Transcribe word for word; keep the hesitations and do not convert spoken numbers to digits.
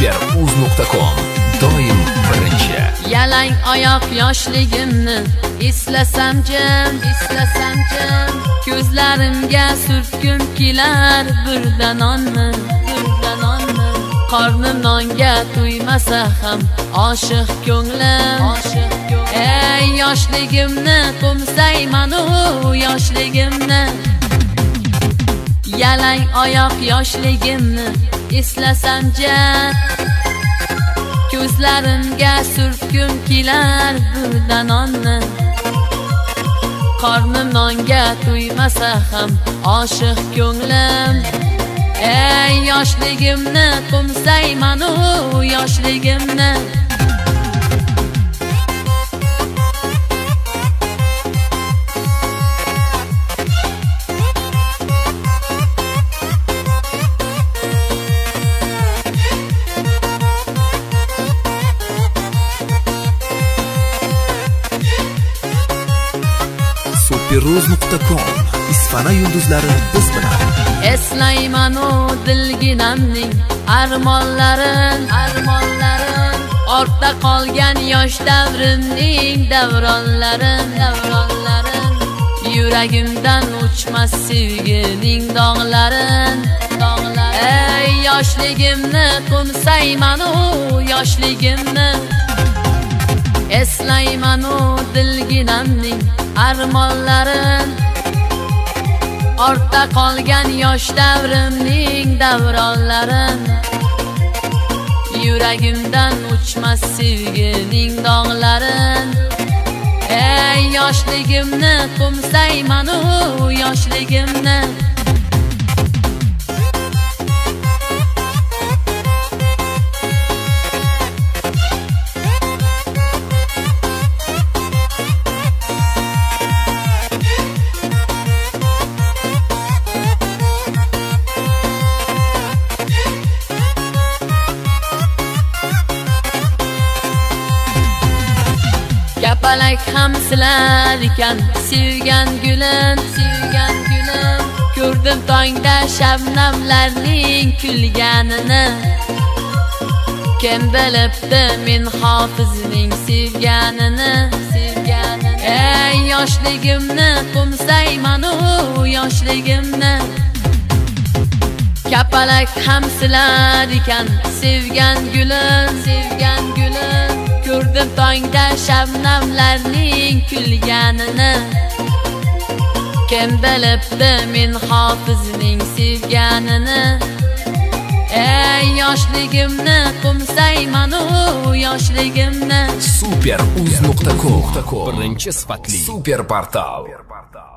super uz nuqta com doim birinchi. Yalang oyoq yoshligimni eslasam jim, eslasam jim. Ko'zlarimga surtgim kelar birdan nonni, birdan nonni. Qornim nonga to'ymasa ham oshiq ko'nglim, oshiq ko'nglim. Ey yoshligimni qo'msayman u yoshligimni. Yalang oyoq yoshligimni eslasam jim. Ko'zlarimga surtgim kelar birdan nonni. Qornim nonga to'ymasa ham oshiq ko'nglim. Ey yoshligimni qo'msayman u yoshligimni. super uz nuqta com Isfana yulduzlari biz bilan. Eslayman u dilginamning armonlarin, armonlarin. Ortda qolgan yosh davrimning davronlarin, davronlarin. Yuragimdan o'chmas sevgining dog'larin, dog'larin. Ey yoshligimni qo'msayman u yoshligimni. Eslayman u dilginamning armonlarin. Ortda qolgan yosh davrimning davronlarin. Yuragimdan o'chmas sevgining dog'larin. Ey yoshligimni qo'msayman u yoshligimni. Kapalak ham silar ekan sevgan gulim, sevgan gulim. Ko'rdim tongda shabnamlarning kulganini. Kim bilibdi men hofizning sevganini, sevganini. Ey yoshligimni qo'msayman u yoshligimni. Kapalak ham silar ekan sevgan gulim, sevgan gulim. Ko'rdim tongda shabnamlarning kulganini. Kim bilibdi men hofizning sevganini. Ey yoshligimni qo'msayman u yoshligimni. super uz nuqta com birinchi sifatli super portal.